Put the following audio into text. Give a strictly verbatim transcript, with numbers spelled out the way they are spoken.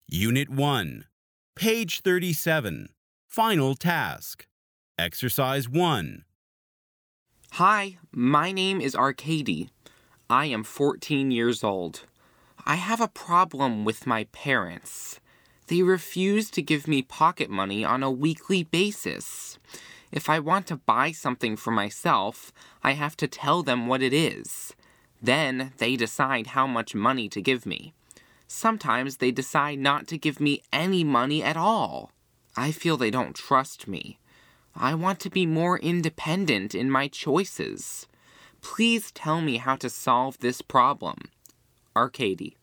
Unit one, page thirty-seven, final task. Exercise one. Hi, my name is Arcady. I am fourteen years old. I have a problem with my parents. They refuse to give me pocket money on a weekly basis. If I want to buy something for myself, I have to tell them what it is. Then they decide how much money to give me. Sometimes they decide not to give me any money at all. I feel they don't trust me. I want to be more independent in my choices. Please tell me how to solve this problem. Arcady.